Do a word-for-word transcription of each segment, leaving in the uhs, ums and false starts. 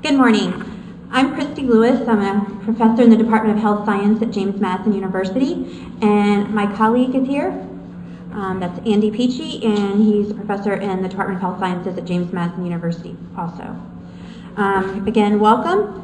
Good morning. I'm Christy Lewis. I'm a professor in the Department of Health Science at James Madison University, and my colleague is here. Um, that's Andy Peachy, and he's a professor in the Department of Health Sciences at James Madison University also. Um, again, welcome.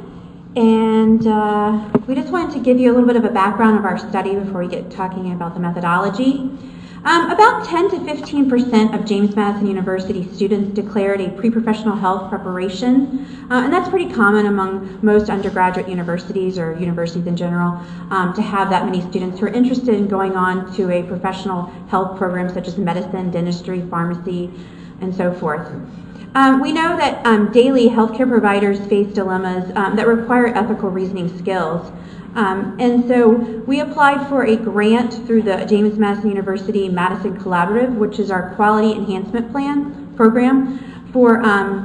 And uh, we just wanted to give you a little bit of a background of our study before we get talking about the methodology. Um, about ten to fifteen percent of James Madison University students declared a pre-professional health preparation, uh, and that's pretty common among most undergraduate universities or universities in general, um, to have that many students who are interested in going on to a professional health program such as medicine, dentistry, pharmacy, and so forth. Um, we know that um, daily healthcare providers face dilemmas um, that require ethical reasoning skills. Um, and so we applied for a grant through the James Madison University Madison Collaborative, which is our quality enhancement plan program for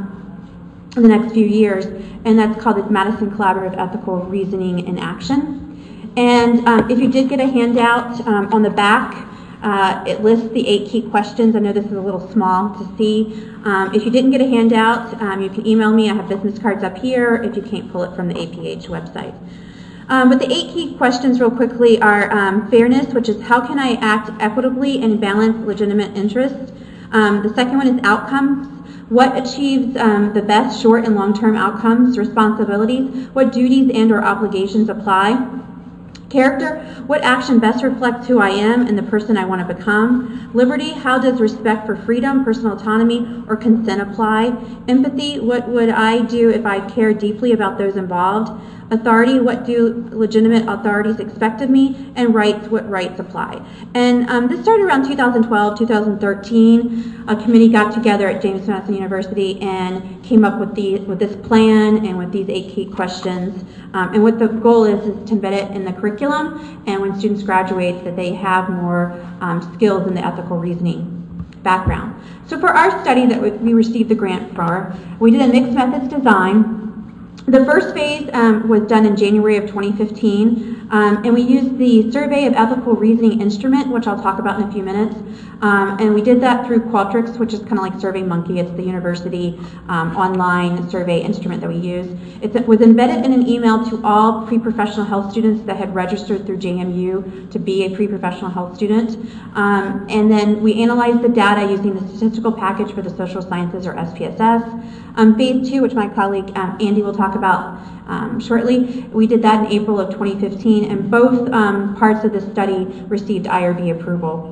um, the next few years, and that's called the Madison Collaborative Ethical Reasoning in Action. And um, if you did get a handout um, on the back, uh, it lists the eight key questions. I know this is a little small to see. Um, if you didn't get a handout, um, you can email me. I have business cards up here if you can't pull it from the A P H website. Um, but the eight key questions real quickly are um, fairness, which is how can I act equitably and balance legitimate interests? Um, the second one is outcomes. What achieves um, the best short and long-term outcomes? Responsibilities. What duties and or obligations apply? Character, what action best reflects who I am and the person I want to become? Liberty, how does respect for freedom, personal autonomy, or consent apply? Empathy, what would I do if I care deeply about those involved? Authority, what do legitimate authorities expect of me? And rights, what rights apply? And um, this started around two thousand twelve, two thousand thirteen. A committee got together at James Madison University and came up with the with this plan and with these eight key questions. Um, and what the goal is is to embed it in the curriculum, and when students graduate, that they have more um, skills in the ethical reasoning background. So for our study that we received the grant for, we did a mixed methods design. The first phase um, was done in January of twenty fifteen, um, and we used the Survey of Ethical Reasoning instrument, which I'll talk about in a few minutes. Um, and we did that through Qualtrics, which is kind of like SurveyMonkey. It's the university um, online survey instrument that we use. It was embedded in an email to all pre-professional health students that had registered through J M U to be a pre-professional health student. Um, and then we analyzed the data using the statistical package for the social sciences, or S P S S. Um, phase two, which my colleague um, Andy will talk about um, shortly, we did that in April of twenty fifteen, and both um, parts of the study received I R B approval.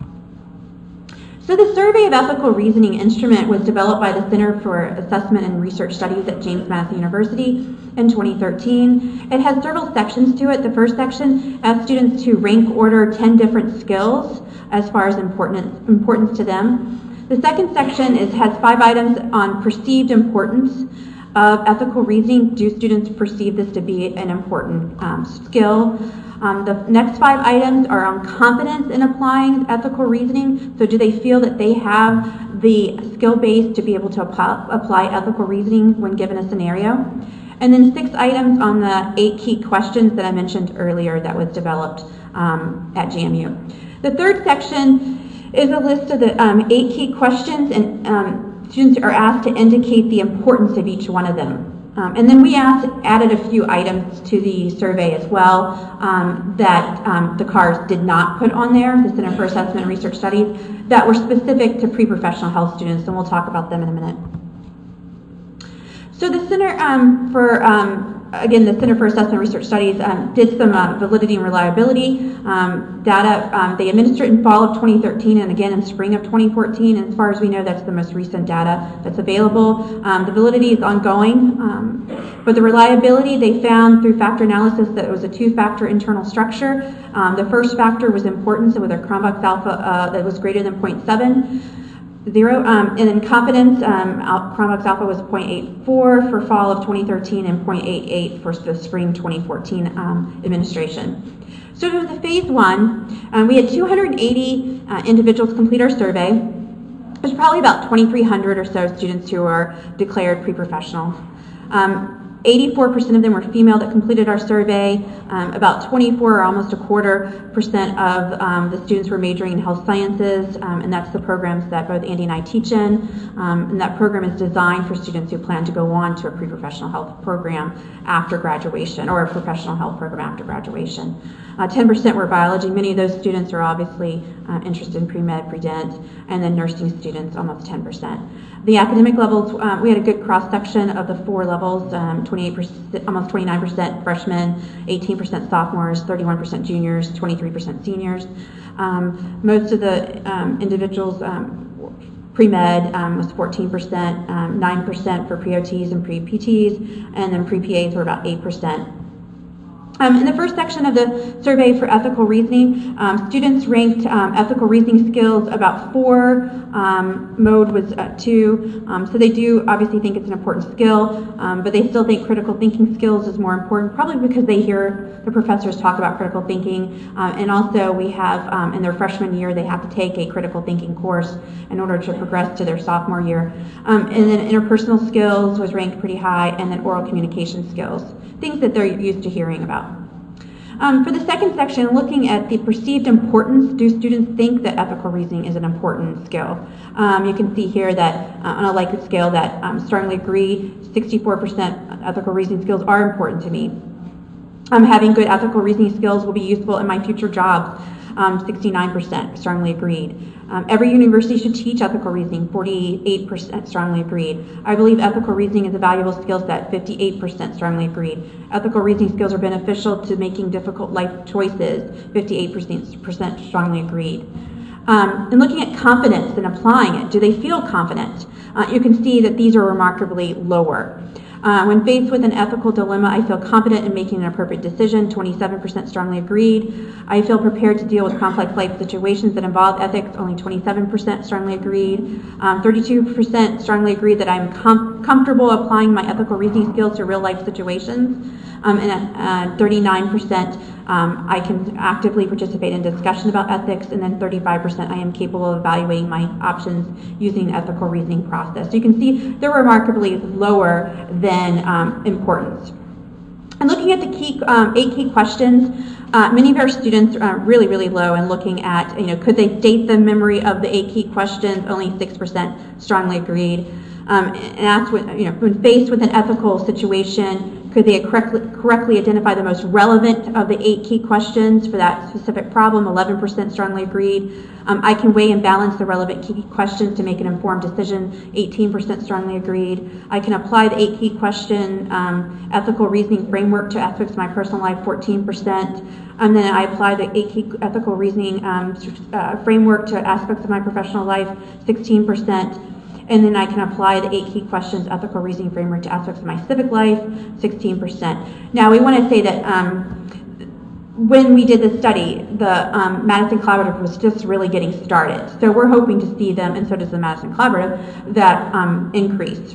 So the Survey of Ethical Reasoning instrument was developed by the Center for Assessment and Research Studies at James Madison University in twenty thirteen. It has several sections to it. The first section asks students to rank order ten different skills as far as importance, importance to them. The second section is, has five items on perceived importance of ethical reasoning. Do students perceive this to be an important um, skill? Um, the next five items are on confidence in applying ethical reasoning. So do they feel that they have the skill base to be able to ap- apply ethical reasoning when given a scenario? And then six items on the eight key questions that I mentioned earlier that was developed um, at J M U. The third section is a list of the um, eight key questions, and um, students are asked to indicate the importance of each one of them. Um, and then we asked, added a few items to the survey as well um, that um, the C A R S did not put on there, the Center for Assessment and Research Studies, that were specific to pre-professional health students, and we'll talk about them in a minute. So the Center um, for um, Again, the Center for Assessment and Research Studies um, did some uh, validity and reliability um, data. Um, they administered in fall of twenty thirteen and again in spring of twenty fourteen. And as far as we know, that's the most recent data that's available. Um, the validity is ongoing. Um, but the reliability, they found through factor analysis that it was a two-factor internal structure. Um, the first factor was importance, and with a Cronbach's alpha uh, that was greater than zero point seven. Zero, um, and then confidence, um, Cronbach's alpha was zero point eight four for fall of twenty thirteen and zero point eight eight for the spring twenty fourteen um, administration. So for the phase one, um, we had two hundred eighty uh, individuals complete our survey. There's probably about twenty-three hundred or so students who are declared pre-professional. Um, eighty-four percent of them were female that completed our survey. Um, about twenty-four, or almost a quarter percent of um, the students were majoring in health sciences, um, and that's the programs that both Andy and I teach in. Um, and that program is designed for students who plan to go on to a pre-professional health program after graduation, or a professional health program after graduation. Uh, ten percent were biology. Many of those students are obviously uh, interested in pre-med, pre-dent, and then nursing students, almost ten percent. The academic levels, uh, we had a good cross-section of the four levels, um, twenty-eight percent, almost twenty-nine percent freshmen, eighteen percent sophomores, thirty-one percent juniors, twenty-three percent seniors. Um, most of the um, individuals, um, pre-med um, was fourteen percent, um, nine percent for pre-O Ts and pre-P Ts, and then pre-P As were about eight percent. Um, in the first section of the survey for ethical reasoning, um, students ranked um, ethical reasoning skills about four, um, mode was uh, two, um, so they do obviously think it's an important skill, um, but they still think critical thinking skills is more important, probably because they hear the professors talk about critical thinking, um, and also we have, um, in their freshman year, they have to take a critical thinking course in order to progress to their sophomore year. Um, and then interpersonal skills was ranked pretty high, and then oral communication skills, things that they're used to hearing about. Um, for the second section, looking at the perceived importance, do students think that ethical reasoning is an important skill? Um, you can see here that uh, on a Likert scale that um, strongly agree, sixty-four percent ethical reasoning skills are important to me. Um, having good ethical reasoning skills will be useful in my future jobs. Um, sixty-nine percent strongly agreed. Um, every university should teach ethical reasoning, forty-eight percent strongly agreed. I believe ethical reasoning is a valuable skill set, fifty-eight percent strongly agreed. Ethical reasoning skills are beneficial to making difficult life choices, fifty-eight percent strongly agreed. Um, and looking at confidence and applying it, do they feel confident? Uh, you can see that these are remarkably lower. Uh, when faced with an ethical dilemma, I feel confident in making an appropriate decision, twenty-seven percent strongly agreed. I feel prepared to deal with complex life situations that involve ethics, only twenty-seven percent strongly agreed. Um, thirty-two percent strongly agreed that I'm com- comfortable applying my ethical reasoning skills to real life situations. Um, and uh, thirty-nine percent um, I can actively participate in discussion about ethics, and then thirty-five percent I am capable of evaluating my options using an ethical reasoning process. So you can see they're remarkably lower than um, importance. And looking at the key um, eight key questions, uh, many of our students are really, really low in looking at, you know, could they state the memory of the eight key questions? Only six percent strongly agreed. Um, and asked, when, you know, when faced with an ethical situation, could they correctly, correctly identify the most relevant of the eight key questions for that specific problem? eleven percent strongly agreed. Um, I can weigh and balance the relevant key questions to make an informed decision. eighteen percent strongly agreed. I can apply the eight key question um, ethical reasoning framework to aspects of my personal life. fourteen percent. And then I apply the eight key ethical reasoning um, uh, framework to aspects of my professional life. sixteen percent. And then I can apply the eight key questions ethical reasoning framework to aspects of my civic life, sixteen percent. Now we want to say that um, when we did this study, the um, Madison Collaborative was just really getting started. So we're hoping to see them, and so does the Madison Collaborative, that um, increase.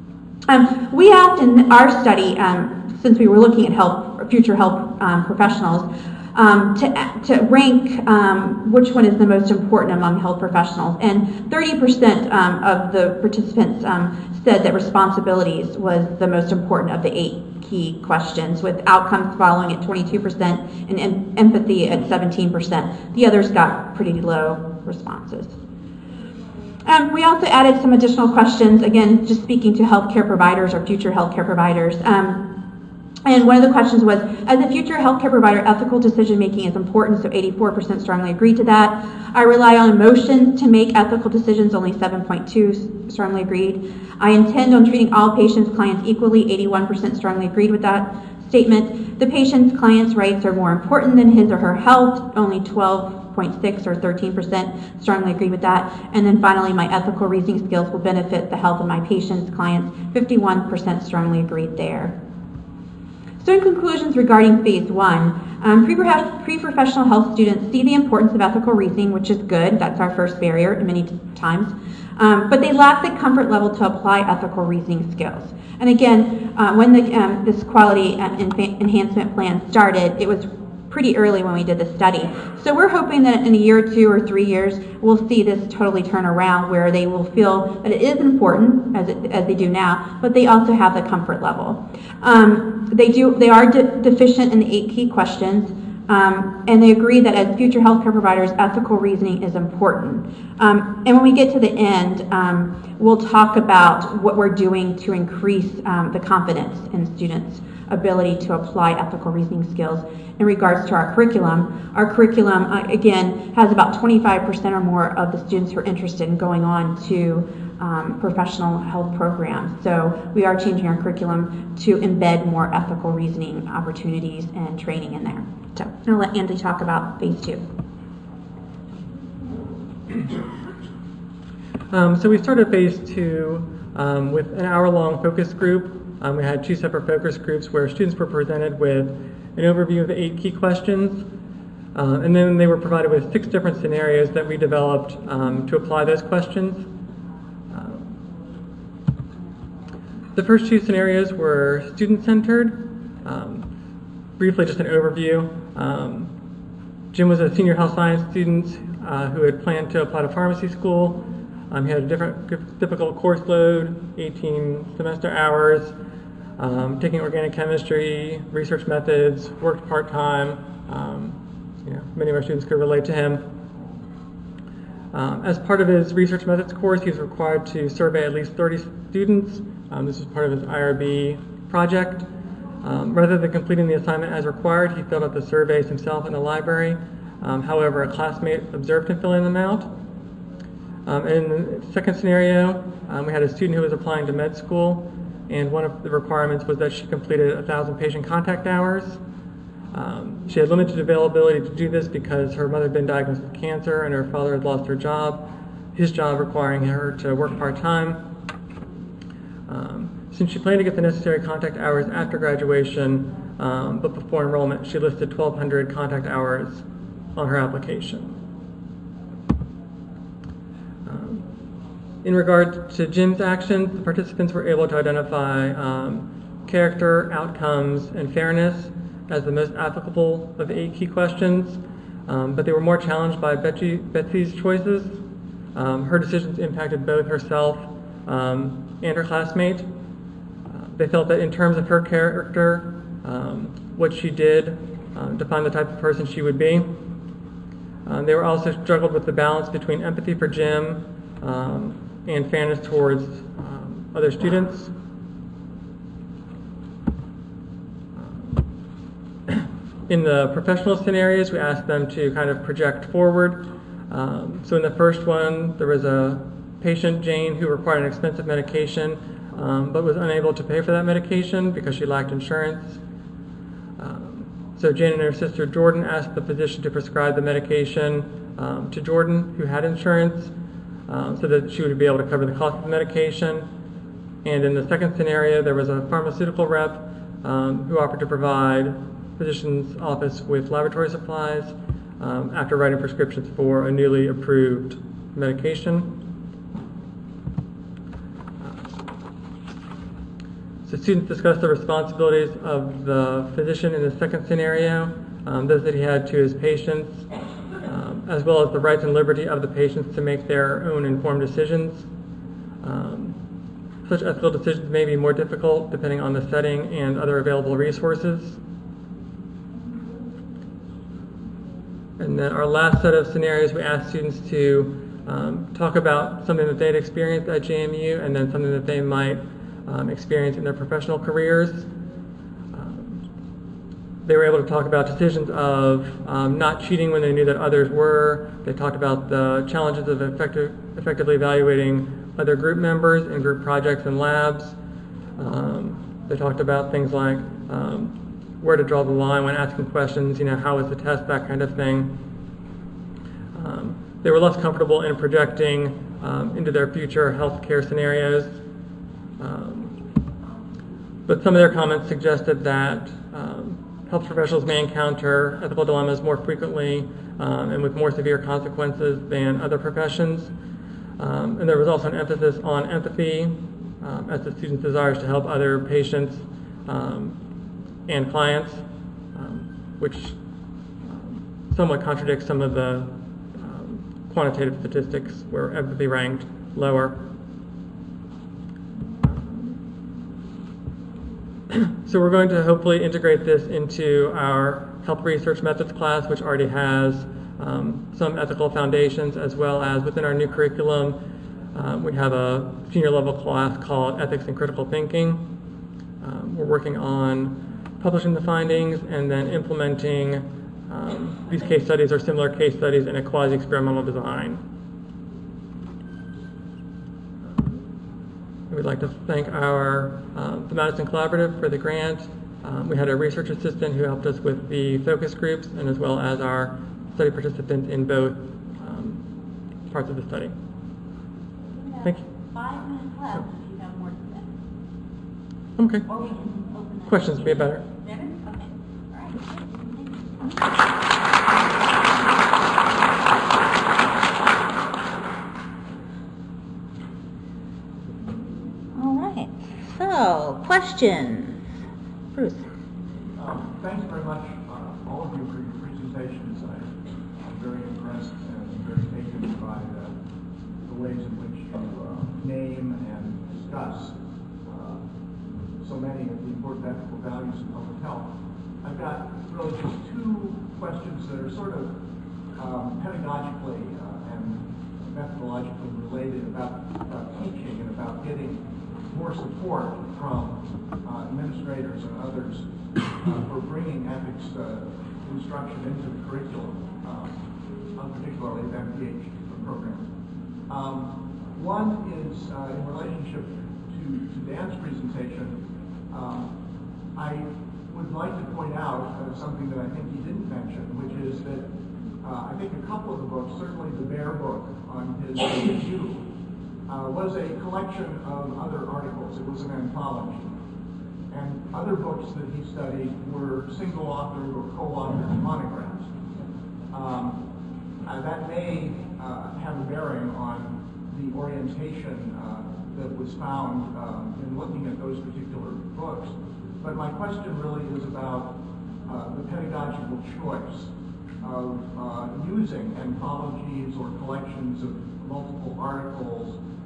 Um, we asked in our study, um, since we were looking at health, future health um, professionals, Um, to, to rank um, which one is the most important among health professionals. And thirty percent um, of the participants um, said that responsibilities was the most important of the eight key questions, with outcomes following at twenty-two percent and em- empathy at seventeen percent. The others got pretty low responses. Um, we also added some additional questions, again, just speaking to healthcare providers or future healthcare providers. Um, And one of the questions was, as a future healthcare provider, ethical decision-making is important, so eighty-four percent strongly agreed to that. I rely on emotions to make ethical decisions, only seven point two strongly agreed. I intend on treating all patients, clients equally, eighty-one percent strongly agreed with that statement. The patient's client's rights are more important than his or her health, only twelve point six or thirteen percent strongly agreed with that. And then finally, my ethical reasoning skills will benefit the health of my patients, clients, fifty-one percent strongly agreed there. So in conclusions regarding phase one, um, pre-professional health students see the importance of ethical reasoning, which is good. That's our first barrier many times. Um, but they lack the comfort level to apply ethical reasoning skills. And again, uh, when the, um, this quality enhancement plan started, it was pretty early when we did the study. So we're hoping that in a year or two or three years, we'll see this totally turn around where they will feel that it is important, as, it, as they do now, but they also have the comfort level. Um, they, do, they are de- deficient in the eight key questions. Um, and they agree that as future healthcare providers, ethical reasoning is important. Um, and when we get to the end, um, we'll talk about what we're doing to increase um, the confidence in students' ability to apply ethical reasoning skills in regards to our curriculum. Our curriculum, uh, again, has about twenty-five percent or more of the students who are interested in going on to um, professional health programs. So we are changing our curriculum to embed more ethical reasoning opportunities and training in there. So I'm going to let Andy talk about phase two. Um, so we started phase two um, with an hour-long focus group. Um, we had two separate focus groups where students were presented with an overview of the eight key questions, uh, and then they were provided with six different scenarios that we developed um, to apply those questions. Uh, the first two scenarios were student-centered. Um, briefly, just an overview. Um, Jim was a senior health science student uh, who had planned to apply to pharmacy school. Um, he had a different, difficult course load, eighteen semester hours, um, taking organic chemistry, research methods, worked part-time. Um, you know, many of our students could relate to him. Um, as part of his research methods course, he was required to survey at least thirty students. Um, this was part of his I R B project. Um, rather than completing the assignment as required, he filled out the surveys himself in the library. Um, however, a classmate observed him filling them out. Um, in the second scenario, um, we had a student who was applying to med school, and one of the requirements was that she completed one thousand patient contact hours. Um, she had limited availability to do this because her mother had been diagnosed with cancer and her father had lost her job, his job requiring her to work part-time. Um, since she planned to get the necessary contact hours after graduation, um, but before enrollment, she listed twelve hundred contact hours on her application. Um, in regard to Jim's actions, the participants were able to identify um, character, outcomes, and fairness as the most applicable of the eight key questions, um, but they were more challenged by Betsy, Betsy's choices. Um, her decisions impacted both herself um, and her classmate. Uh, they felt that in terms of her character, um, what she did uh, defined the type of person she would be. Uh, they were also struggled with the balance between empathy for Jim um, and fairness towards um, other students. In the professional scenarios, we asked them to kind of project forward. Um, so in the first one, there was a patient, Jane, who required an expensive medication, um, but was unable to pay for that medication because she lacked insurance. Um, so Jane and her sister, Jordan, asked the physician to prescribe the medication um, to Jordan, who had insurance, um, so that she would be able to cover the cost of the medication. And in the second scenario, there was a pharmaceutical rep um, who offered to provide physician's office with laboratory supplies um, after writing prescriptions for a newly approved medication. So students discussed the responsibilities of the physician in the second scenario, um, those that he had to his patients, um, as well as the rights and liberty of the patients to make their own informed decisions. Um, such ethical decisions may be more difficult depending on the setting and other available resources. And then our last set of scenarios, we asked students to um, talk about something that they'd experienced at J M U and then something that they might um, experience in their professional careers. Um, they were able to talk about decisions of um, not cheating when they knew that others were. They talked about the challenges of effective, effectively evaluating other group members in group projects and labs. Um, they talked about things like um, where to draw the line when asking questions, you know, how was the test, that kind of thing. Um, they were less comfortable in projecting um, into their future healthcare scenarios. Um, but some of their comments suggested that um, health professionals may encounter ethical dilemmas more frequently um, and with more severe consequences than other professions. Um, and there was also an emphasis on empathy um, as the students' desires to help other patients um, and clients, um, which somewhat contradicts some of the um, quantitative statistics where empathy ranked lower. So we're going to hopefully integrate this into our health research methods class, which already has um, some ethical foundations, as well as within our new curriculum, um, we have a senior level class called Ethics and Critical Thinking. Um, we're working on publishing the findings and then implementing um, these case studies or similar case studies in a quasi-experimental design. We'd like to thank our um, the Madison Collaborative for the grant. Um, we had a research assistant who helped us with the focus groups, and as well as our study participants in both um, parts of the study. Thank you. Five minutes left if you have more to say. Okay. Or we can open that. Questions would be better. Better? Okay. All right. All right. So, questions? Bruce. Um, thanks very much, uh, all of you, for your presentations. I, I'm very impressed and very taken by the, the ways in which you uh, name and discuss uh, so many of the important ethical values in public health. I've got really just two questions that are sort of um, pedagogically uh, and methodologically related about, about teaching and about getting more support from uh, administrators and others uh, for bringing ethics uh, instruction into the curriculum, um, particularly the M P H program. Um, one is uh, in relationship to, to Dan's presentation. Um, I would like to point out uh, something that I think he didn't mention, which is that uh, I think a couple of the books, certainly the Bear book on his review, Uh, was a collection of other articles. It was an anthology. And other books that he studied were single-authored or co-authored monographs. Um, uh, that may uh, have a bearing on the orientation uh, that was found um, in looking at those particular books. But my question really is about uh, the pedagogical choice of uh, using anthologies or collections of multiple articles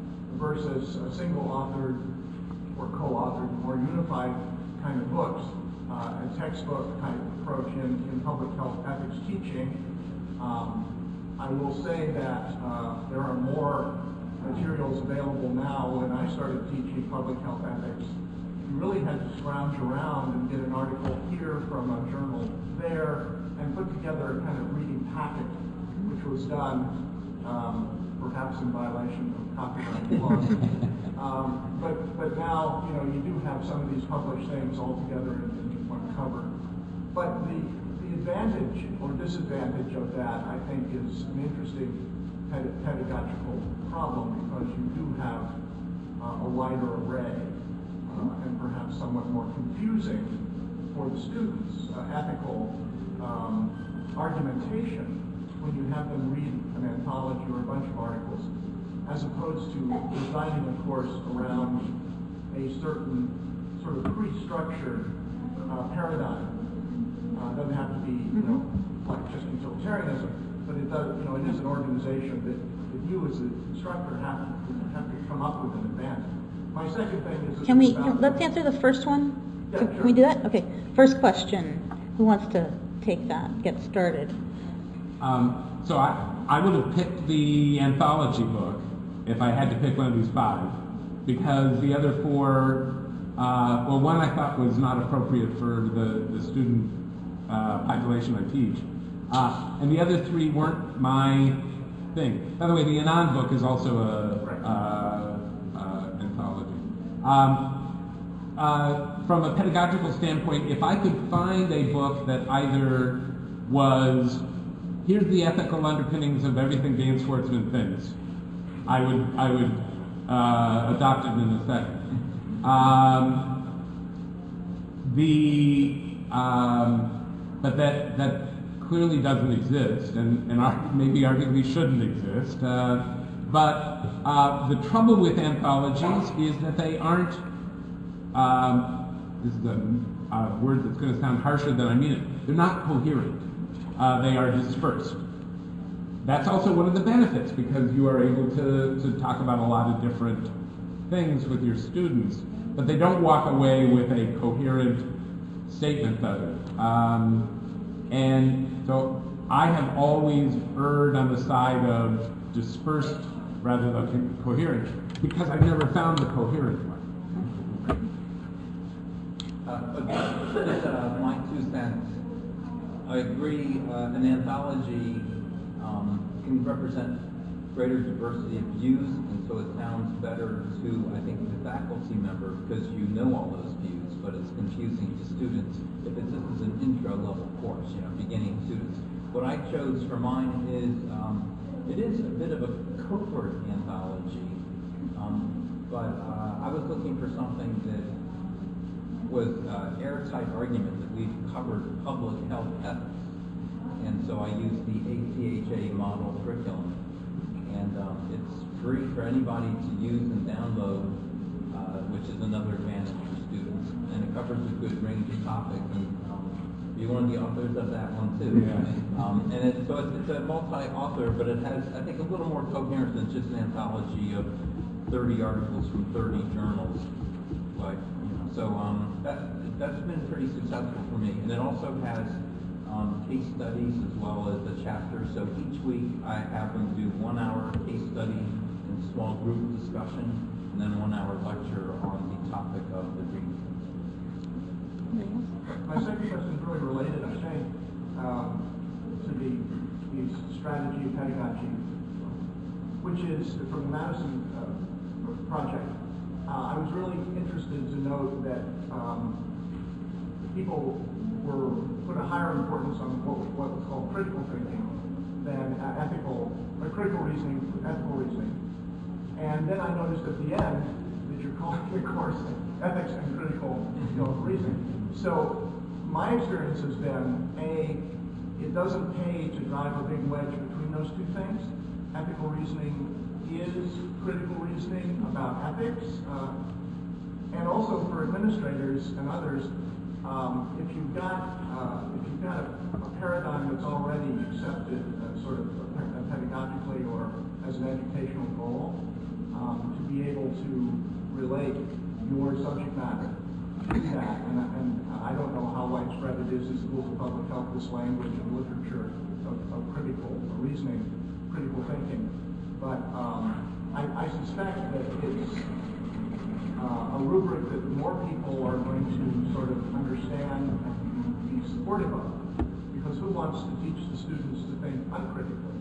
versus a single-authored or co-authored, more unified kind of books, uh, a textbook kind of approach in, in public health ethics teaching. Um, I will say that uh, there are more materials available now. When I started teaching public health ethics, you really had to scrounge around and get an article here from a journal there and put together a kind of reading packet, which was done um, perhaps in violation of copyright laws. um, but but now, you know, you do have some of these published things all together in, in one cover. But the, the advantage or disadvantage of that, I think, is an interesting ped pedagogical problem, because you do have uh, a wider array uh, and perhaps somewhat more confusing for the students, uh, ethical um, argumentation when you have them read an anthology or a bunch of articles, as opposed to designing a course around a certain sort of pre-structured uh, paradigm. Uh, it doesn't have to be, you know, like just utilitarianism, but it does, you know, it is an organization that, that you as an instructor have to, have to come up with in advance. My second thing is... Can we, let's answer the first one? Yeah, Can, sure. can we do that? Okay, first question. Who wants to take that, get started? Um, so I, I would have picked the anthology book if I had to pick one of these five, because the other four, uh, well, one I thought was not appropriate for the, the student uh, population I teach, uh, and the other three weren't my thing. By the way, the Anand book is also a uh, uh, anthology. Um, uh, from a pedagogical standpoint, if I could find a book that either was, here's the ethical underpinnings of everything Dan Schwartzman thinks, I would I would uh, adopt it in a second. Um, the um, but that that clearly doesn't exist, and and maybe arguably shouldn't exist. Uh, but uh, the trouble with anthologies is that they aren't. Um, this is a uh, word that's going to sound harsher than I mean it. They're not coherent. uh, they are dispersed. That's also one of the benefits, because you are able to, to talk about a lot of different things with your students, but they don't walk away with a coherent statement of it. Um, and so I have always erred on the side of dispersed rather than co- coherent, because I've never found the coherent one. Uh, but just uh, my two cents. I agree, uh, an anthology um, can represent greater diversity of views, and so it sounds better to, I think, the faculty member, because you know all those views, but it's confusing to students if it's, this is an intro-level course, you know, beginning students. What I chose for mine is, um, it is a bit of a covert anthology, um, but uh, I was looking for something that was uh, airtight argument that we've covered public health ethics. And so I used the A C H A model curriculum. And um, it's free for anybody to use and download, uh, which is another advantage for students. And it covers a good range of topics. And um, you're one of the authors of that one too. Yeah. Um, and it, so it's, it's a multi-author, but it has, I think, a little more coherence than just an anthology of thirty articles from thirty journals. Like, you know, so um, that, that's been pretty successful for me. And it also has um, case studies as well as a chapter. So each week I have them do one hour case study and small group discussion, and then one hour lecture on the topic of the reading. My second question is really related, I think, um, to the, the strategy of pedagogy, which is from the Madison uh, project. Uh, I was really interested to note that um, people were put a higher importance on what, what was called critical thinking than uh, ethical, or critical reasoning, ethical reasoning. And then I noticed at the end that you're calling the course ethics and critical, you know, reasoning. So my experience has been, A, it doesn't pay to drive a big wedge between those two things. Ethical reasoning is critical reasoning about ethics, uh, and also for administrators and others, um, if you've got uh, if you've got a, a paradigm that's already accepted, uh, sort of uh, pedagogically or as an educational goal, um, to be able to relate your subject matter to that, and, and I don't know how widespread it is in schools of public health, this language and literature of, of critical reasoning, critical thinking. But um, I, I suspect that it's uh, a rubric that more people are going to sort of understand and be supportive of. Because who wants to teach the students to think uncritically?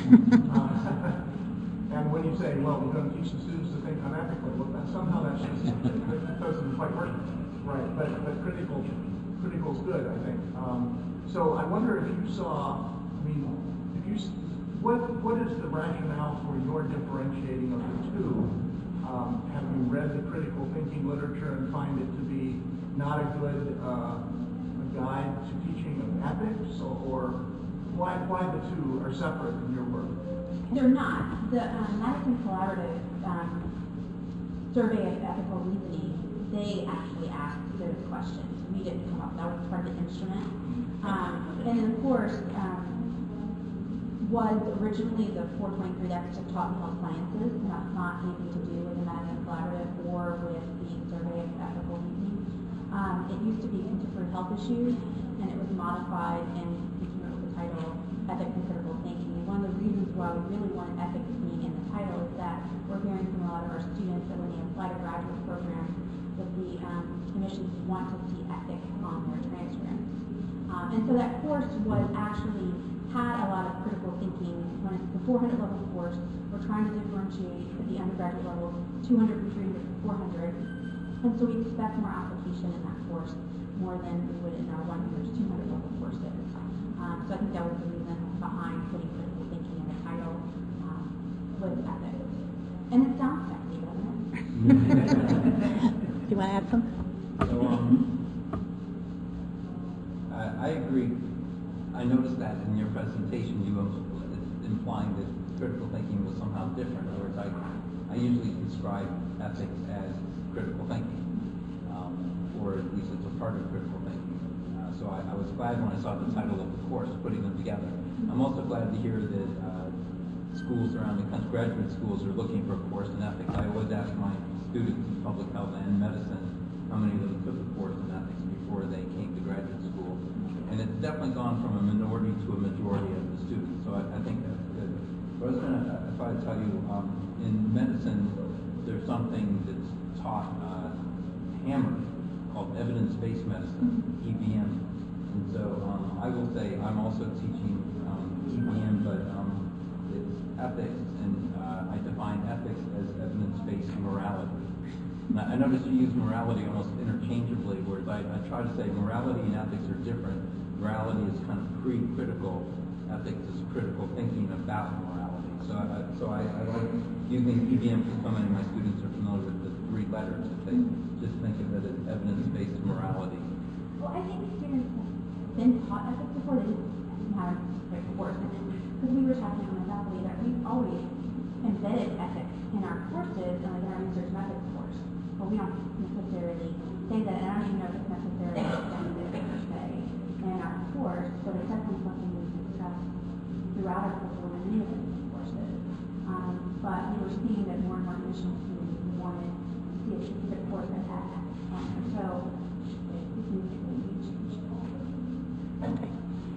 uh, and when you say, well, we're going to teach the students to think unethically, well, that, somehow that's just, it doesn't quite work. Right, but, but critical, critical is good, I think. Um, so I wonder if you saw, I mean, if you What what is the rationale for your differentiating of the two? Um, have you read the critical thinking literature and find it to be not a good uh, a guide to teaching of ethics, or, or why why the two are separate in your work? They're not. The um, Madison Collaborative um, survey of ethical reasoning, they actually asked those questions. We didn't come up. That was part of the instrument. Um, and then, of course, um, was originally the four twenty-three ethics of taught in health sciences, and that's not anything to do with the Madison Collaborative or with the survey of ethical reasoning. Um, it used to be contemporary health issues, and it was modified and came up with the title Ethics and Critical Thinking. And one of the reasons why we really wanted ethics being in the title is that we're hearing from a lot of our students that when they apply to graduate programs, that the um, admissions want to see ethics on their transcripts. Um, and so that course was actually had a lot of critical thinking. When it's the four hundred level course, we're trying to differentiate at the undergraduate level, two hundred from three hundred from four hundred. And so we expect more application in that course, more than we would in our one hundred to two hundred level courses. Um, so I think that was the reason behind putting critical thinking in the title um, with ethics. And it sounds sexy, doesn't it? Do you want to add something? So um, I, I agree. I noticed that in your presentation, you were implying that critical thinking was somehow different. In other words, I, I usually describe ethics as critical thinking, um, or at least it's a part of critical thinking. Uh, so I, I was was glad when I saw the title of the course, putting them together. I'm also glad to hear that uh, schools around the country, graduate schools, are looking for a course in ethics. I always ask my students in public health and medicine how many of them took a course in ethics before they came to graduate school. And it's definitely gone from a minority to a majority of the students, so I, I think that's good. But I was going to, if I tell you, um, in medicine, there's something that's taught, uh, hammered, called evidence-based medicine, E B M. And so um, I will say I'm also teaching um, E B M, but um, it's ethics, and uh, I define ethics as evidence-based morality. Now, I notice you use morality almost interchangeably, whereas I, I try to say morality and ethics are different. Morality is kind of pre-critical. Ethics is critical thinking about morality. So I, so I, I like using E B M because so many of my students are familiar with the three letters. If they just think of it as evidence-based morality. Well, I think students have been taught ethics before. They didn't have a great course. And then, because we were talking on the faculty that we've always embedded ethics in our courses and like in our research methods course. But we don't necessarily say that, and I don't even know if it's necessarily extended per se in our course, but it's definitely something we discuss throughout our curriculum and many of these courses. Um, but we were seeing that more and more additional students wanted to see a specific course that had ethics. Um, and so it significantly changed. Okay.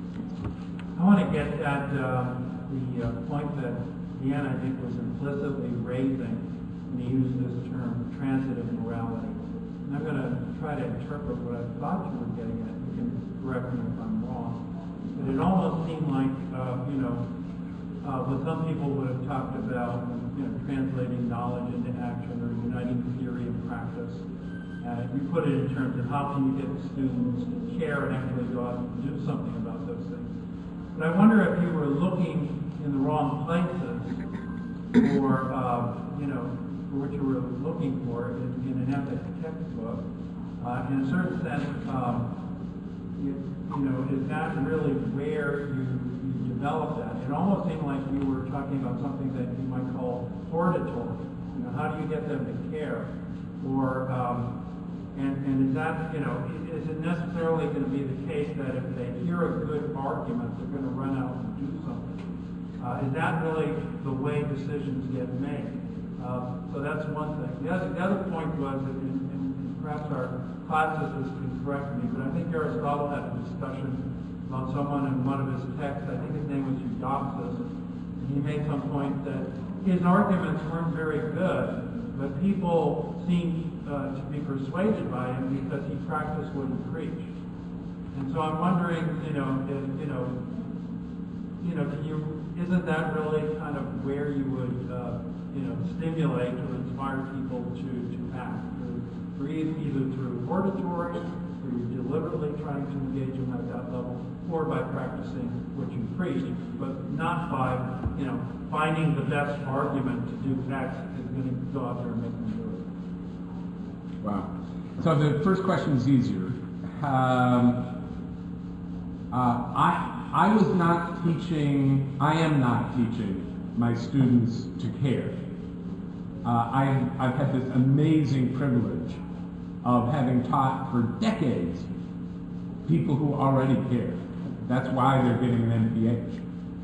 I want to get at um, the uh, point that Deanna, I think, was implicitly raising when he used this term, transitive morality. And I'm going to try to interpret what I thought you were getting at. You can correct me if I'm wrong. But it almost seemed like, uh, you know, uh, what some people would have talked about, you know, translating knowledge into action or uniting theory and practice. Uh, you put it in terms of how can you get students to care and actually go out and do something about those things. But I wonder if you were looking in the wrong places for, uh, you know, for what you were looking for in, in an ethics textbook. Uh, in a certain sense, um, you, you know, is that really where you, you develop that? It almost seemed like you were talking about something that you might call hortatory. You know, how do you get them to care? Or, um, and, and is that, you know, is it necessarily going to be the case that if they hear a good argument, they're going to run out and do something? Uh, is that really the way decisions get made? Uh, so that's one thing. The other, the other point was, that in, in, perhaps our classicists can correct me, but I think Aristotle had a discussion about someone in one of his texts. I think his name was Eudoxus. And he made some point that his arguments weren't very good, but people seemed uh, to be persuaded by him because he practiced what he preached. And so I'm wondering, you know, if, you know, you know, can you, isn't that really kind of where you would, uh, you know, stimulate or inspire people to, to act? Through, either through oratory, through deliberately trying to engage them at that level, or by practicing what you preach, but not by, you know, finding the best argument to do X is going to go out there and make them do it. Wow. So the first question is easier. Um, uh, I I was not teaching. I am not teaching my students to care. Uh, I've I've had this amazing privilege of having taught for decades people who already care. That's why they're getting an M P H.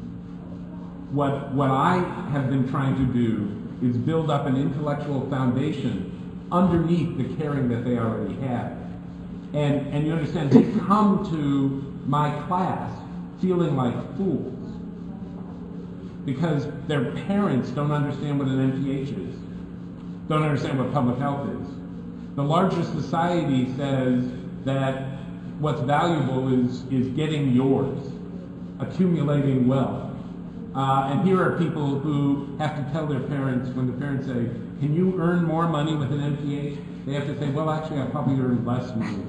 What what I have been trying to do is build up an intellectual foundation underneath the caring that they already have. And, and you understand, they come to my class feeling like fools because their parents don't understand what an M P H is, don't understand what public health is. The larger society says that what's valuable is, is getting yours, accumulating wealth. Uh, and here are people who have to tell their parents, when the parents say, can you earn more money with an M P H? They have to say, well, actually, I probably earn less money.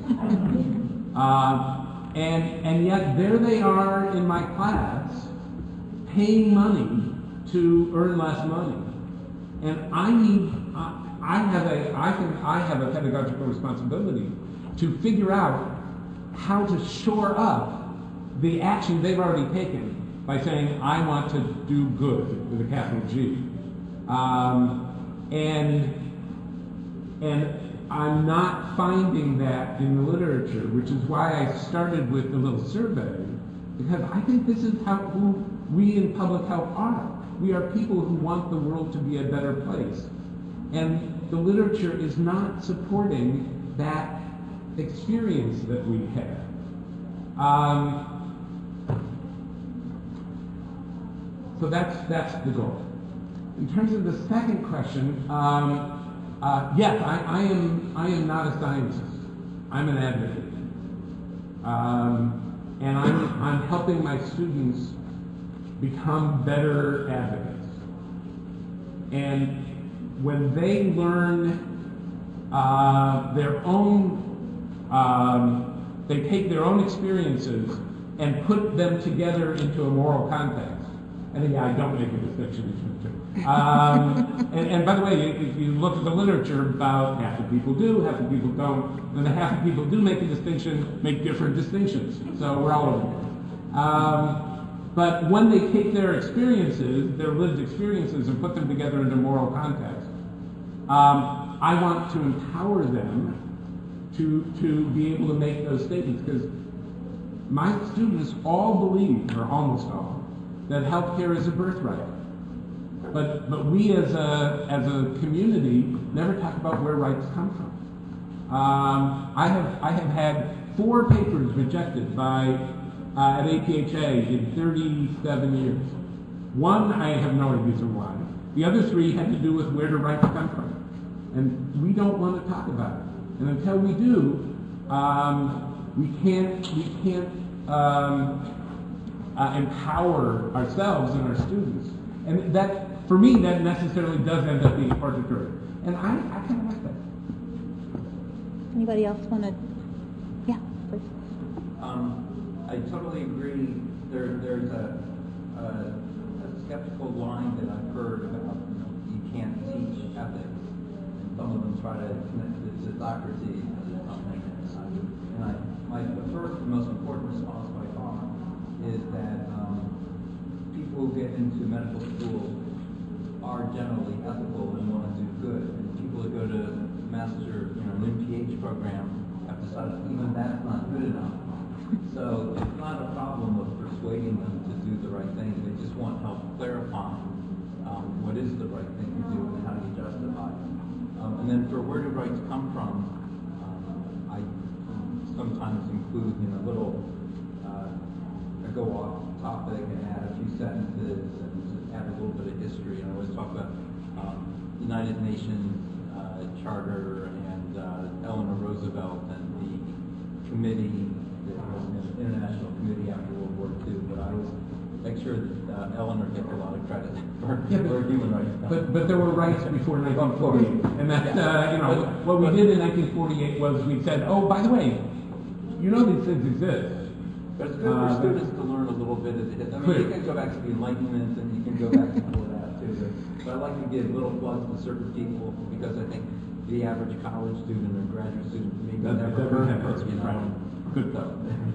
uh, and, and yet, there they are in my class, paying money to earn less money. And I need, I, I have a, I think I have a pedagogical responsibility to figure out how to shore up the action they've already taken by saying, I want to do good with a capital G. Um, and, and I'm not finding that in the literature, which is why I started with the little survey, because I think this is how who we in public health are. We are people who want the world to be a better place. And the literature is not supporting that experience that we have. Um, so that's, that's the goal. In terms of the second question, um, uh, yes, I, I, am, I am not a scientist. I'm an advocate. Um, and I'm, I'm helping my students become better advocates. And when they learn uh, their own, um, they take their own experiences and put them together into a moral context. And yeah, I don't make a distinction between the two. Um, and, and by the way, if you look at the literature, about half the people do, half the people don't, and the half the people do make a distinction, make different distinctions. So we're all over here. Um, But when they take their experiences, their lived experiences, and put them together into moral context, um, I want to empower them to, to be able to make those statements. Because my students all believe, or almost all, that healthcare is a birthright. But, but we as a, as a community never talk about where rights come from. Um, I have, I have had four papers rejected by Uh, at A P H A in thirty-seven years. One, I have no reason why. The other three had to do with where the rights come from. And we don't want to talk about it. And until we do, um, we can't, we can't um, uh, empower ourselves and our students. And that, for me, that necessarily does end up being arbitrary. And I, I kind of like that. Anybody else want to? Yeah, please. Um, I totally agree. There, there's a, a, a skeptical line that I've heard about, you know, you can't teach ethics. And some of them try to connect it to Socrates or something. And I, my, the first and most important response by far is that um, people who get into medical school are generally ethical and want to do good. And people who go to master, you know, an M P H program have decided even that's not good enough. So it's not a problem of persuading them to do the right thing. They just want help clarifying um, what is the right thing to do and how do you justify it. Um, and then for where do rights come from, um, I sometimes include, you know, little, uh, I go off topic and add a few sentences and just add a little bit of history. And I always talk about um, United Nations uh, Charter and uh, Eleanor Roosevelt and the committee, International Committee after World War Two, but I always make sure that uh, Eleanor gets a lot of credit for, Yeah, but, for human rights. But, but there were rights before nineteen forty-eight, and that, Yeah. uh, you know, But- what we did in nineteen forty-eight was we said, oh, by the way, you know these things exist. But it's good Uh, for students to learn a little bit of the history. I mean, you can go back to the Enlightenment and you can go back before that too. But, but I like to give little plugs to certain people because I think the average college student or graduate student maybe That- never never heard had of, you know. right. Good. So,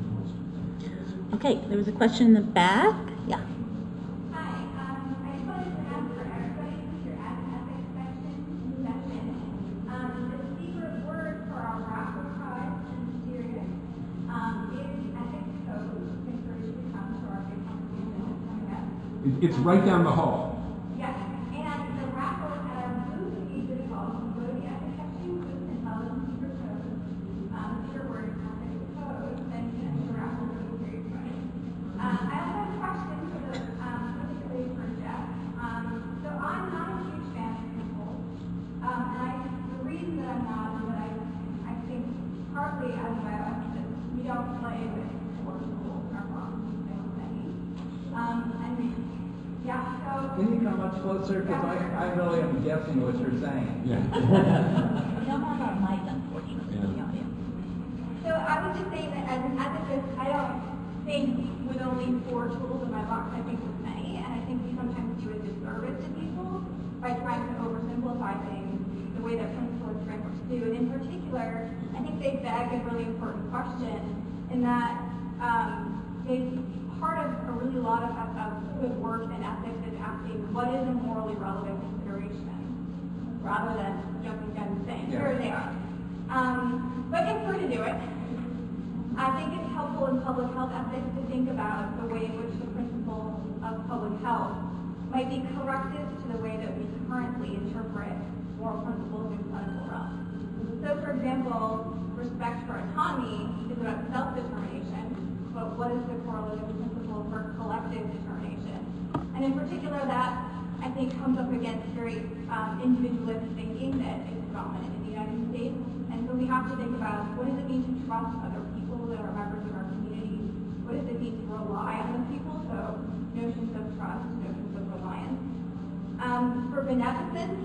Okay, there was a question in the back. Yeah. Hi, um, I just wanted to ask for everybody who's your ethics section session. Um, the secret word for our raffle prize and serious um, is ethics code. Encourage you to come to our big competition that's coming up. It- It's right down the hall. Yes, and the raffle has booth at each of the halls. You go to the ethics section booth and tell them the secret code. Um, the secret word is ethics code. Then you can enter the raffle for the serious prize. Um, I also have a question for the, um, particularly for Jeff. Um, so I'm not a huge fan of people. Um, and I, the reason that I'm not is that I, I think partly as a bioethicist, we don't play with forcible or wrong things. Um, and yeah, so. can you come much closer? Because I, I really am guessing what you're saying. Yeah. We don't have our mic, unfortunately, in the audience. So I would just say that as an ethicist, I don't think with only four tools in my box, I think with many, and I think we sometimes do a disservice to people by trying to oversimplify things the way that principles and frameworks do. And in particular, I think they beg a really important question in that um, they part of a really lot of, of good work in ethics is asking what is a morally relevant consideration, rather than jumping down and saying, Yeah. here they are. Um, but if we're to do it, I think it's helpful in public health ethics to think about the way in which the principles of public health might be corrective to the way that we currently interpret moral principles in clinical realm. So, for example, respect for autonomy is about self-determination, but what is the correlative principle for collective determination? And in particular, that I think comes up against very um, individualist thinking that is dominant in the United States. And so we have to think about what does it mean to trust other people that are members of our community? What does it mean to rely on those people? So notions of trust, notions of reliance. Um, for beneficence,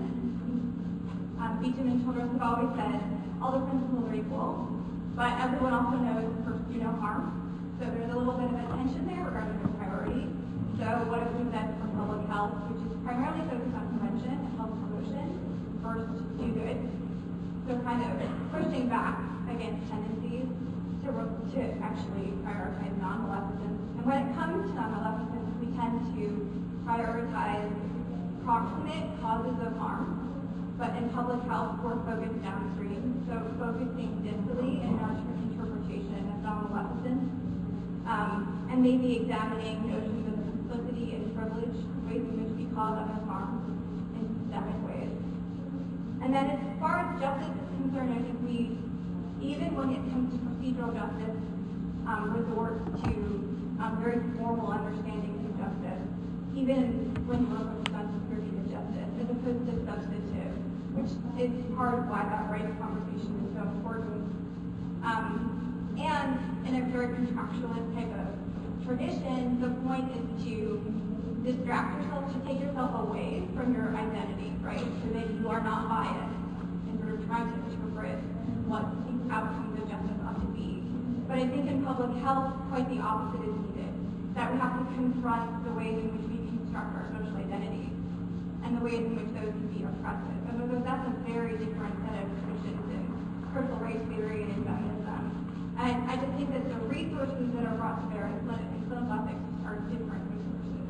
um, Beecham and Childress have always said all the principles are equal, but everyone also knows first do no harm. So there's a little bit of a tension there regarding the priority. So what have we said for public health, which is primarily focused on prevention and health promotion, first do good. So kind of pushing back against tendencies to, to actually prioritize non-maleficence. And when it comes to non-maleficence, we tend to prioritize proximate causes of harm, but in public health, we're focused downstream. So focusing distally in our interpretation of non-maleficence, um, and maybe examining notions of simplicity and privilege, ways in which we cause others harm in systemic ways. And then as far as justice is concerned, I think we, even when it comes to procedural justice, um, resort to um, very formal understandings of justice, even when we're focused on distributed justice, as opposed to substantive, which is part of why that rights conversation is so important. Um, and in a very contractualist type of tradition, the point is to distract yourself, to take yourself away from your identity, right? So that you are not biased and sort of trying to interpret what the outcomes of justice ought to be. But I think in public health, quite the opposite is needed. That we have to confront the ways in which we construct our social identities and the ways in which those can be oppressive. And because that's a very different set of traditions in critical race theory and in feminism. And I just think that the resources that are brought to bear in clinical ethics are different resources.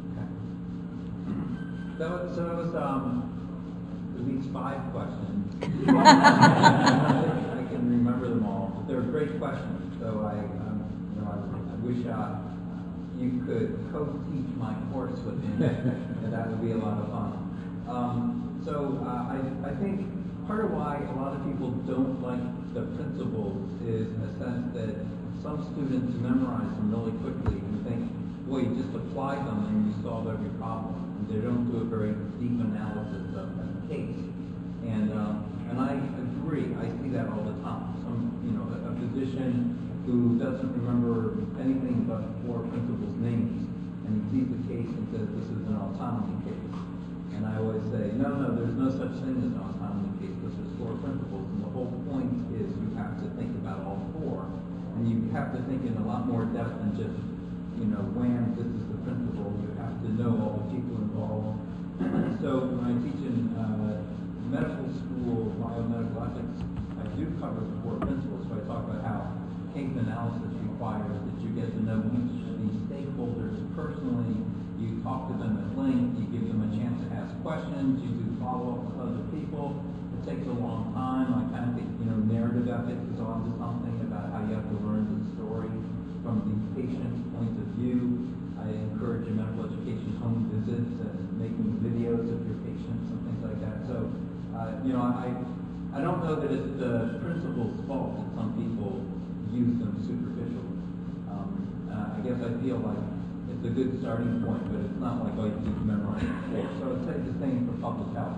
So, so it was um, at least five questions. I can remember them all, but they're great questions. So I, um, you know, I, I wish uh, you could co-teach my course with me, and that would be a lot of fun. Um, so uh, I, I think part of why a lot of people don't like the principles is in the sense that some students memorize them really quickly and think, well, you just apply them and you solve every problem. And they don't do a very deep analysis of the case. And um, and I agree. I see that all the time. Some, you know, a, a physician who doesn't remember anything but four principals' names, and he sees the case and says, this is an autonomy case. And I always say, no, no, there's no such thing as an autonomy case. This is four principles. And the whole point is you have to think about all four. And you have to think in a lot more depth than just, you know, when this is the principle. You have to know all the people involved. So when I teach in uh, medical school, biomedical ethics, I do cover the four principles. So I talk about how case analysis requires that you get to know each of these stakeholders personally. You talk to them at length. You give them a chance to ask questions. You do follow up with other people. It takes a long time. I kind of think, you know, narrative ethics is on to something about how you have to learn the story from the patient's point of view. I encourage in medical education home visits and making videos of your patients and things like that. So, uh, you know, I I don't know that it's the principal's fault that some people use them superficially. Um, uh, I guess I feel like it's a good starting point, but it's not like, oh, you just memorize it. So I'd say the same for public health.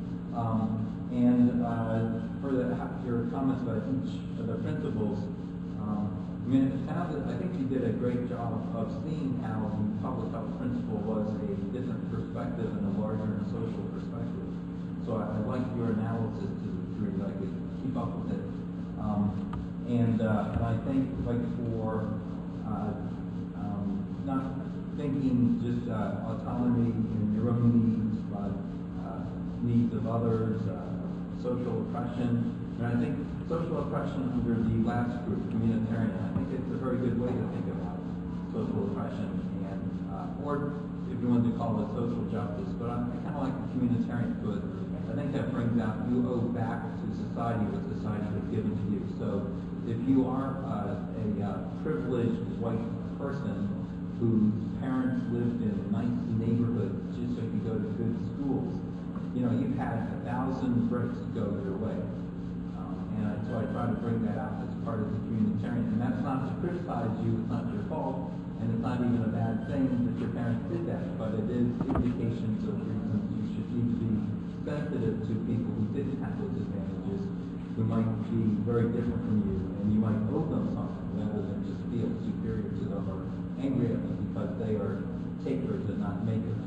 Um, and uh, for the, your comments about each of the principles, um, I mean, it sounded, I think you did a great job of seeing how the public health principle was a different perspective and a larger and social perspective. So I, I like your analysis to the degree that I could keep up with it. Um, and, uh, and I think, like, for uh, um, not thinking just uh, autonomy in your own needs, but uh, needs of others, uh, social oppression. And I think social oppression under the last group, communitarian, I think it's a very good way to think about social oppression, and uh, or if you wanted to call it social justice, but I, I kind of like the communitarian to it I think that brings out, you owe back to society what society has given to you. So if you are uh, a uh, privileged white person whose parents lived in nice neighborhoods just so you could go to good schools, you know, you've had a thousand bricks go your way. Um, and I, so I try to bring that out as part of the communitarian. And that's not to criticize you, it's not your fault, and it's not even a bad thing that your parents did that, but it is indications of reasons you should need to be sensitive to people who didn't have those advantages, who might be very different from you, and you might owe them something rather than just feel superior to them or angry at them because they are takers and not makers.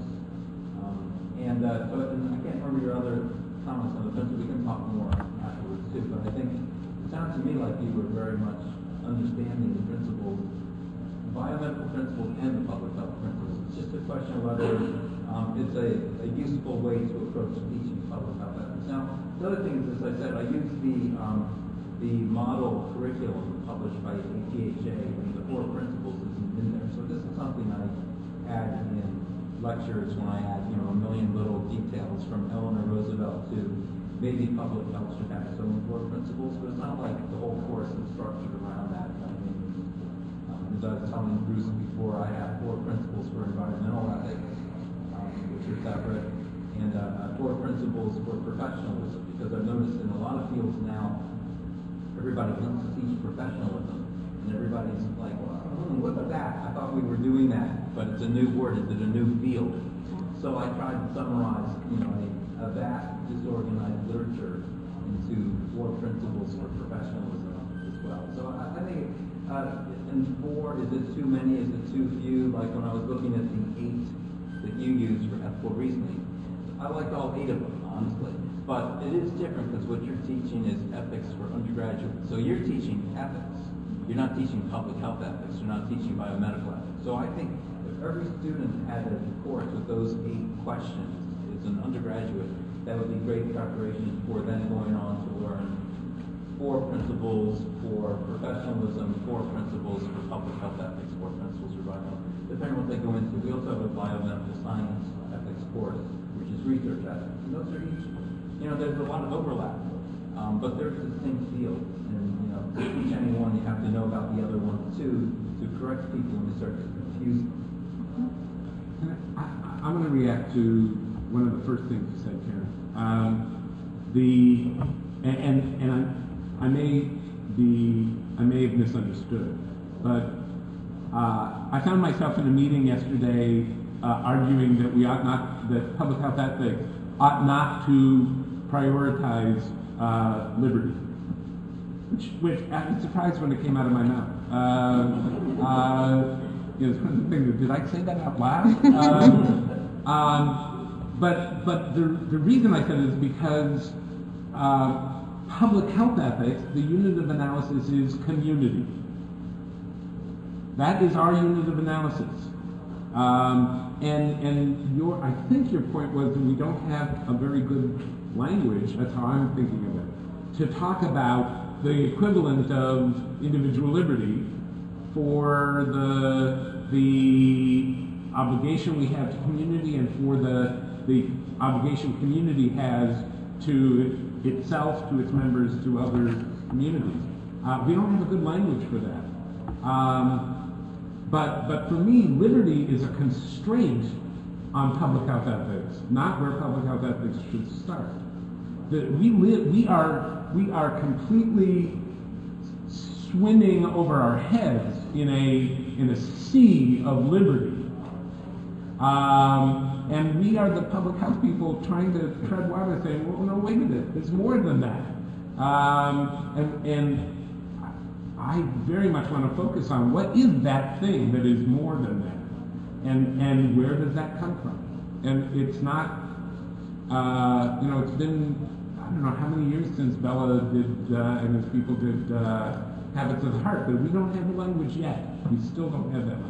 Um, and uh, so and I can't remember your other comments on the principle. We can talk more afterwards too, but I think it sounds to me like you were very much understanding the principles, the biomedical principles and the public health principles. It's just a question of whether um, it's a, a useful way to approach teaching public health ethics. Now, the other thing is, as I said, I use the um, the model curriculum published by A P H A, and the four principles isn't in there. So this is something I add in lectures when I add, you know, a million little details from Eleanor Roosevelt to maybe public health should have its own four principles, but it's not like the whole course is structured around that. I mean, um, as I was telling Bruce before, I have four principles for environmental ethics, um, which are separate, and uh, four principles for professionalism, because I've noticed in a lot of fields now, everybody wants to teach professionalism, and everybody's like, well, hmm, what about that? I thought we were doing that, but it's a new word, it's a new field. So I tried to summarize, you know, a, a vast, disorganized literature into four principles for professionalism as well. So I, I think, uh, and four, is it too many, is it too few? Like when I was looking at the eight that you used for ethical reasoning, I liked all eight of them, honestly. But it is different because what you're teaching is ethics for undergraduates. So you're teaching ethics. You're not teaching public health ethics. You're not teaching biomedical ethics. So I think if every student had a course with those eight questions as an undergraduate, that would be great preparation for then going on to learn four principles for professionalism, four principles for public health ethics, four principles for biomedical. Depending on what they go into. We also have a biomedical science ethics course, which is research ethics. And those are each, you know, there's a lot of overlap, um, but they're distinct fields. And, you know, to teach anyone, you have to know about the other one too, to correct people when they start to confuse them. I, I, I'm going to react to one of the first things you said, Karen. Um, the and and, and I, I may be I may have misunderstood, but uh, I found myself in a meeting yesterday uh, arguing that we ought not that public health ethics ought not to prioritize uh, liberty, which which I was surprised when it came out of my mouth. Uh, uh, you know, it's one of the things that, did I say that out loud? um, um, But but the the reason I said it is because uh, public health ethics, the unit of analysis is community. That is our unit of analysis. Um, and and your I think your point was that we don't have a very good language. That's how I'm thinking of it. To talk about the equivalent of individual liberty for the the obligation we have to community and for the the obligation community has to itself, to its members, to other communities. Uh, we don't have a good language for that. Um, but, but for me, liberty is a constraint on public health ethics, not where public health ethics should start. The, we, live, we, are, we are completely swimming over our heads in a, in a sea of liberty. Um, and we are the public health people trying to tread water, saying, well, no, wait a minute, there's more than that. Um, and, and I very much want to focus on what is that thing that is more than that, and and where does that come from? And it's not, uh, you know, it's been, I don't know how many years since Bella did, uh, and his people did uh, Habits of the Heart, but we don't have the language yet. We still don't have that language.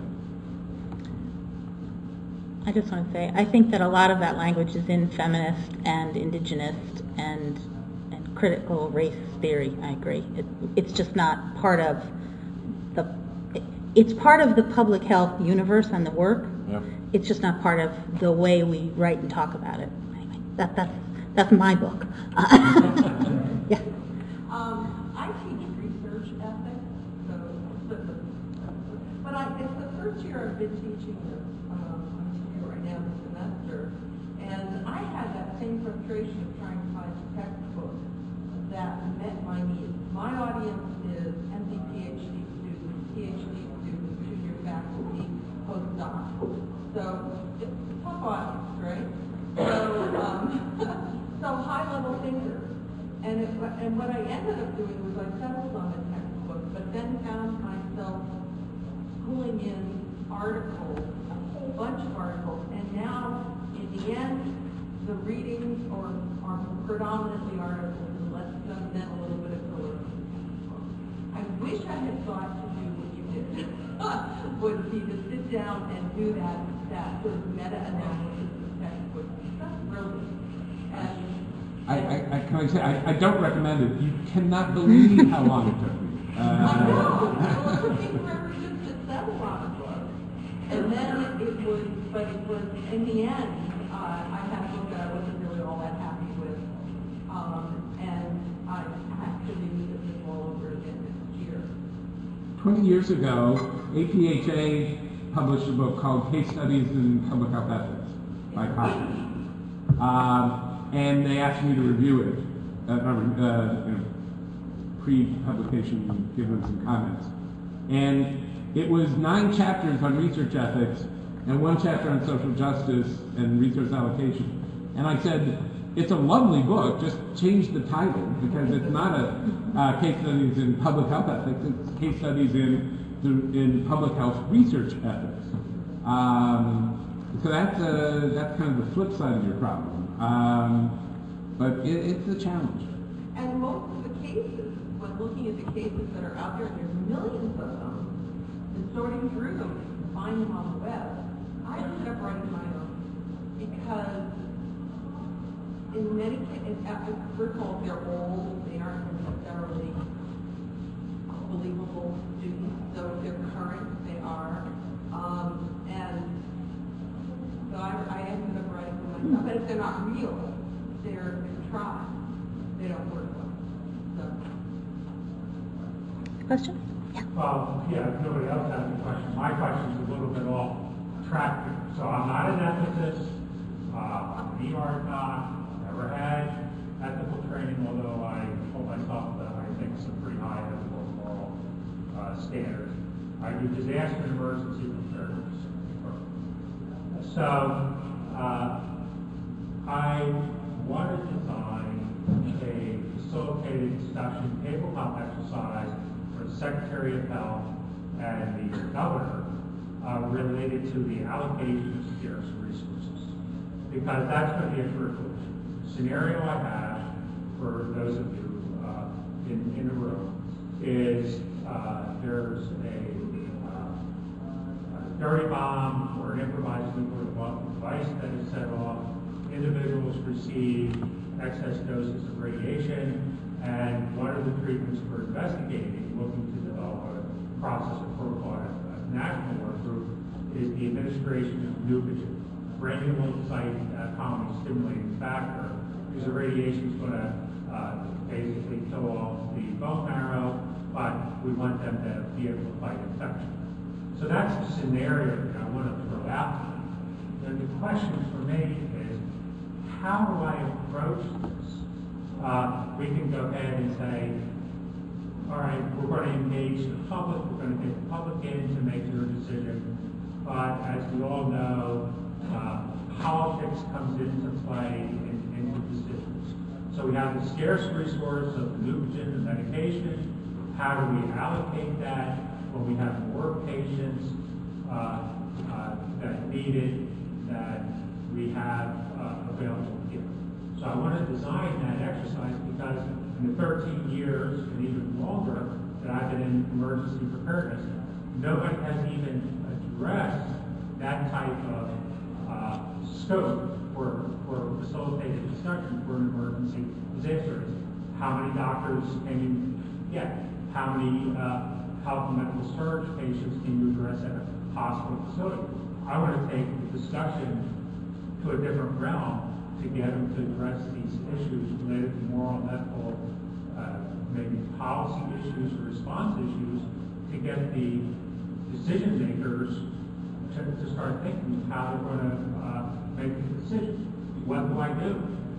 I just want to say, I think that a lot of that language is in feminist and indigenous and and critical race theory. I agree. It, it's just not part of the. It, it's part of the public health universe and the work. Yep. It's just not part of the way we write and talk about it. Anyway, that that's that's my book. Yeah. Um, I teach research ethics, so, but I, it's the first year I've been teaching this. Um, I'm teaching right now this semester, and I had that same frustration of trying to find a textbook that met my needs. My audience is M D PhD students, PhD students, junior faculty, postdocs. So it's a tough audience, right? So, um, so high-level thinkers. And, it, and what I ended up doing was I settled on a textbook, but then found myself pulling in articles, a whole bunch of articles, and now, in the end, the readings are, are predominantly articles, and less them then a little bit of filler. I wish I had thought to do what you did, would be to sit down and do that, that sort of meta-analysis of textbooks. That's brilliant. And I, I, I can I say I, I don't recommend it. You cannot believe how long it took me. Uh, I know. Well, it took me forever just to settle on a book, and then it, it was, but it was in the end. Uh, I had a book that I wasn't really all that happy with, um, and I actually needed to do all over again next year. Twenty years ago, A P H A published a book called Case Studies in Public Health Ethics by Cochran. Um, And they asked me to review it, uh, uh, you know, pre-publication, give them some comments. And it was nine chapters on research ethics and one chapter on social justice and resource allocation. And I said, it's a lovely book, just change the title, because it's not a uh, case studies in public health ethics, it's case studies in, in public health research ethics. Um, so that's, uh, that's kind of the flip side of your problem. Um, but it, it's a challenge. And most of the cases, when looking at the cases that are out there, and there's millions of them, and sorting through them to find them on the web, I ended up writing my own. Because in many cases, first of all, they're old, they aren't necessarily believable students, so if they're current, they are. Um, and so I, I ended up writing them myself. But if they're not real, they're, they're tried. They don't work well. So. Question? Yeah. Well, yeah, if nobody else has any questions. My question's a little bit off track here. So I'm not an ethicist. Uh, I'm an E R doc. Never had ethical training, although I hold myself to, I think, some pretty high ethical and moral uh, standards. I do disaster and emergency preparedness. So uh, I want to design a facilitated discussion tabletop exercise for the Secretary of Health and the Governor uh, related to the allocation of scarce resources. Because that's going to be a critical issue. The scenario I have for those of you uh, in, in the room is uh, there's a, uh, a dirty bomb or an improvised nuclear device that is set off. Individuals receive excess doses of radiation, and one of the treatments we're investigating, looking to develop a process or protocol at a national work group, is the administration of Neupogen, granulin site uh, colony stimulating factor, because the radiation is going to uh, basically kill off the bone marrow, but we want them to be able to fight infection. So that's the scenario that I want to throw out there. And the question for me is, how do I approach this? Uh, we can go ahead and say, all right, we're going to engage the public, we're going to get the public in to make their decision, but as we all know, uh, politics comes into play in, into decisions. So we have the scarce resource of the Neupogen, the medication. How do we allocate that when we have more patients uh, uh, that need it, that we have uh, available here? So I want to design that exercise because in the thirteen years and even longer that I've been in emergency preparedness, nobody has even addressed that type of uh, scope for, for facilitated discussion for an emergency disaster. How many doctors can you get? How many uh, health and medical surge patients can you address at a hospital facility? I want to take the discussion to a different realm to get them to address these issues related to moral and ethical, uh, maybe policy issues or response issues, to get the decision makers to, to start thinking how they're going to uh, make the decision. What do I do?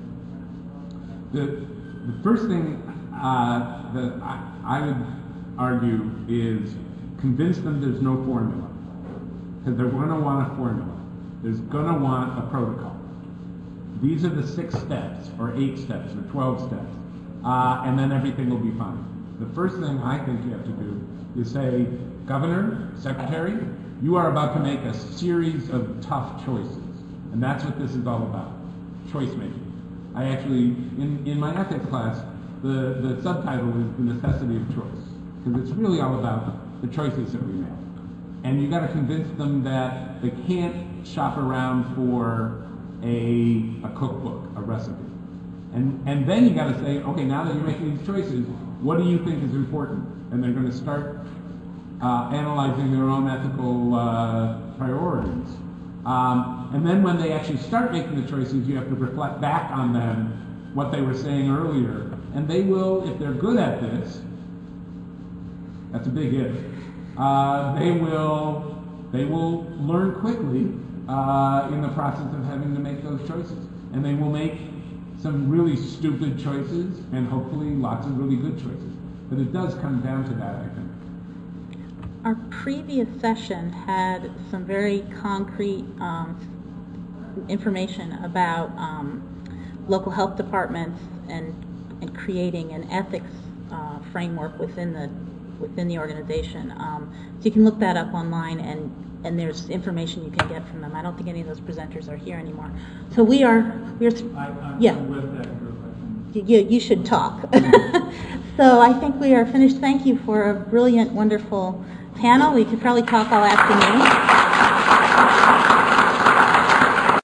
The, the first thing uh, that I, I would argue is convince them there's no formula. Because they're going to want a formula. There's going to want a protocol. These are the six steps, or eight steps, or twelve steps. Uh, and then everything will be fine. The first thing I think you have to do is say, Governor, Secretary, you are about to make a series of tough choices. And that's what this is all about, choice making. I actually, in, in my ethics class, the, the subtitle is The Necessity of Choice. Because it's really all about the choices that we make. And you got to convince them that they can't shop around for a, a cookbook, a recipe. And, and then you got to say, okay, now that you're making these choices, what do you think is important? And they're going to start uh, analyzing their own ethical uh, priorities. Um, and then when they actually start making the choices, you have to reflect back on them what they were saying earlier. And they will, if they're good at this, that's a big if, uh, they will they will learn quickly uh, in the process of having to make those choices. And they will make some really stupid choices and hopefully lots of really good choices. But it does come down to that, I think. Our previous session had some very concrete um, information about um, local health departments and, and creating an ethics uh, framework within the within the organization. Um, so you can look that up online, and and there's information you can get from them. I don't think any of those presenters are here anymore. So we are we're I, I'm yeah. with that group. I think. You, you should talk. So I think we are finished. Thank you for a brilliant, wonderful panel. We could probably talk all afternoon.